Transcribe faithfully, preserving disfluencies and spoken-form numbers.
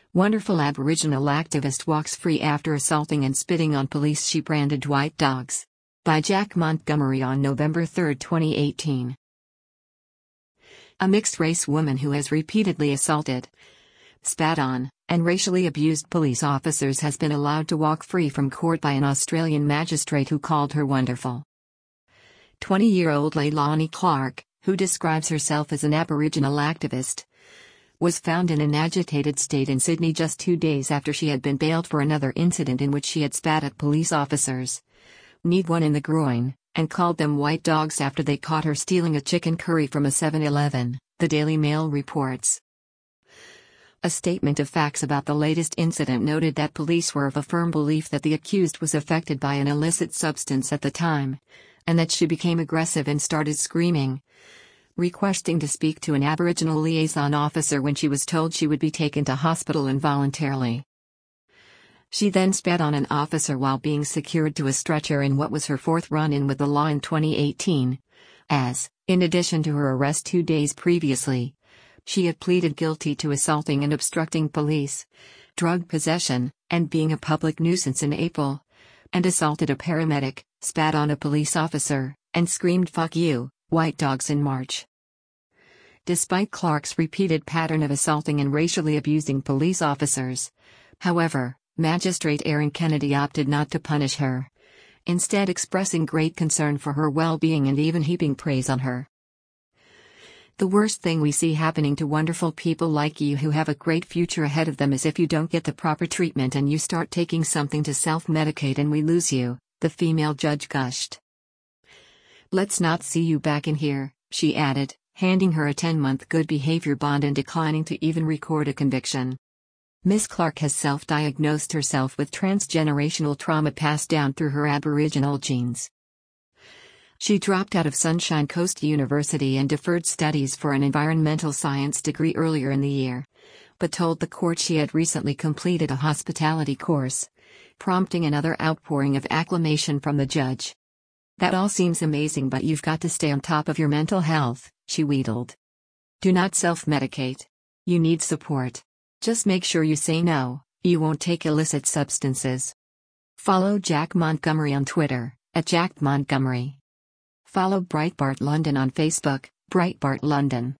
Wonderful Aboriginal activist walks free after assaulting and spitting on police she branded white dogs. By Jack Montgomery on November third, twenty eighteen. A mixed-race woman who has repeatedly assaulted, spat on, and racially abused police officers has been allowed to walk free from court by an Australian magistrate who called her wonderful. twenty-year-old Leilani Clark, who describes herself as an Aboriginal activist, was found in an agitated state in Sydney just two days after she had been bailed for another incident in which she had spat at police officers, kneed one in the groin, and called them white dogs after they caught her stealing a chicken curry from a seven eleven, the Daily Mail reports. A statement of facts about the latest incident noted that police were of a firm belief that the accused was affected by an illicit substance at the time, and that she became aggressive and started screaming, requesting to speak to an Aboriginal liaison officer when she was told she would be taken to hospital involuntarily. She then spat on an officer while being secured to a stretcher in what was her fourth run-in with the law in twenty eighteen, as, in addition to her arrest two days previously, she had pleaded guilty to assaulting and obstructing police, drug possession, and being a public nuisance in April, and assaulted a paramedic, spat on a police officer, and screamed "fuck you, white dogs" in March. Despite Clark's repeated pattern of assaulting and racially abusing police officers, however, Magistrate Erin Kennedy opted not to punish her, instead expressing great concern for her well-being and even heaping praise on her. The worst thing we see happening to wonderful people like you who have a great future ahead of them is if you don't get the proper treatment and you start taking something to self-medicate and we lose you, the female judge gushed. Let's not see you back in here, she added, handing her a ten-month good behavior bond and declining to even record a conviction. Miss Clark has self-diagnosed herself with transgenerational trauma passed down through her Aboriginal genes. She dropped out of Sunshine Coast University and deferred studies for an environmental science degree earlier in the year, but told the court she had recently completed a hospitality course, prompting another outpouring of acclamation from the judge. That all seems amazing, but you've got to stay on top of your mental health, she wheedled. Do not self-medicate. You need support. Just make sure you say no, you won't take illicit substances. Follow Jack Montgomery on Twitter, at Jack Montgomery. Follow Breitbart London on Facebook, Breitbart London.